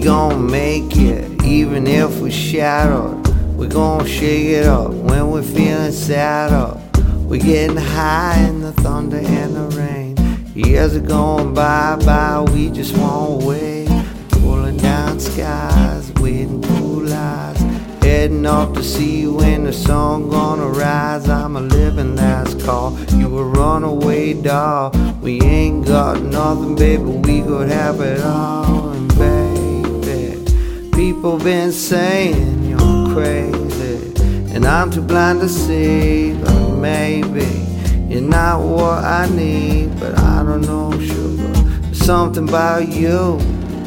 gon' make it, even if we're shattered. We gon' shake it up when we're feeling sad up. We're getting high in the thunder and the rain. Years are going by, we just won't wait. Pulling down skies, waiting cool eyes. Heading off to see when the sun gonna rise. I'm a living last call, you a runaway doll. We ain't got nothing, baby, we could have it all. And baby, people been saying you're crazy, and I'm too blind to see. But maybe you're not what I need. But I don't know, sugar, there's something about you.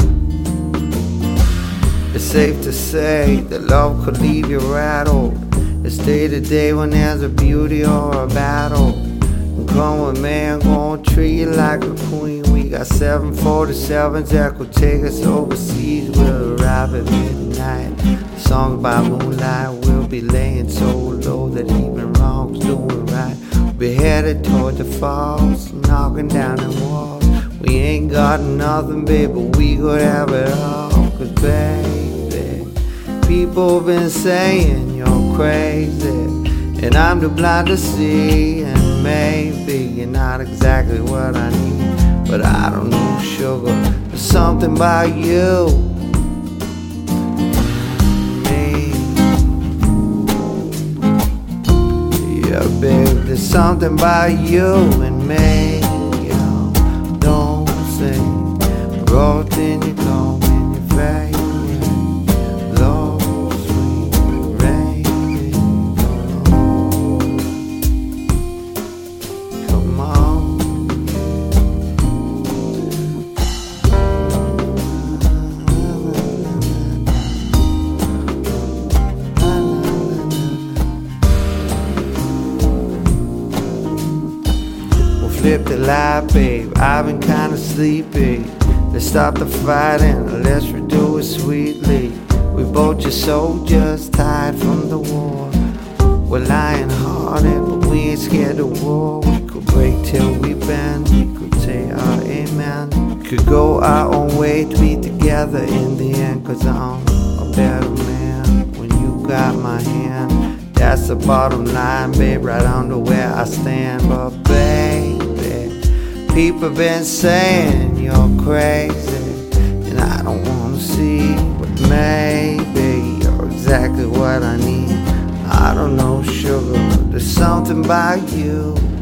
It's safe to say that love could leave you rattled. It's day to day when there's a beauty or a battle. And come with me, I'm gonna treat you like a queen. We got 747s that could take us overseas. We'll arrive at midnight. The song by moonlight. We'll be laying so low that even wrong's doing right. We'll be headed toward the falls, knocking down the walls. We ain't got nothing, baby, we could have it all. 'Cause baby, people been saying you're crazy, and I'm too blind to see. And maybe you're not exactly what I need, but I don't know, sugar, there's something about you. Me. Yeah, babe, there's something about you and me. Yo, don't say, roll in your gum in your face. Flip the light, babe, I've been kinda sleepy. Let's stop the fighting, let's redo it sweetly. We both just soldiers tired from the war. We're lying hearted, but we ain't scared of war. We could break till we bend, we could say our amen. We could go our own way to be together in the end. 'Cause I'm a better man when you got my hand. That's the bottom line, babe, right under where I stand. But baby, people been saying you're crazy, and I don't wanna see. But maybe you're exactly what I need. I don't know, sugar, there's something about you.